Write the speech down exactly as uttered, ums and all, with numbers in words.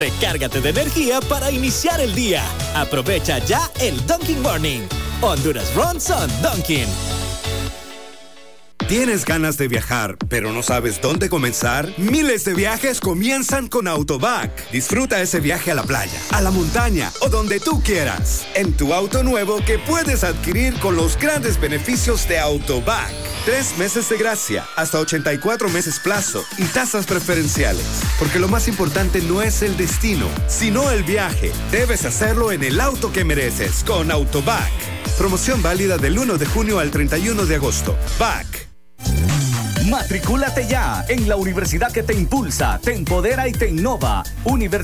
Recárgate de energía para iniciar el día. Aprovecha ya el Dunkin' Morning. Honduras Runs on Dunkin'. ¿Tienes ganas de viajar, pero no sabes dónde comenzar? Miles de viajes comienzan con Autobac. Disfruta ese viaje a la playa, a la montaña o donde tú quieras. En tu auto nuevo que puedes adquirir con los grandes beneficios de Autobac. Tres meses de gracia, hasta ochenta y cuatro meses plazo y tasas preferenciales. Porque lo más importante no es el destino, sino el viaje. Debes hacerlo en el auto que mereces con Autobac. Promoción válida del uno de junio al treinta y uno de agosto. B A C. Matricúlate ya en la universidad que te impulsa, te empodera y te innova. Universidad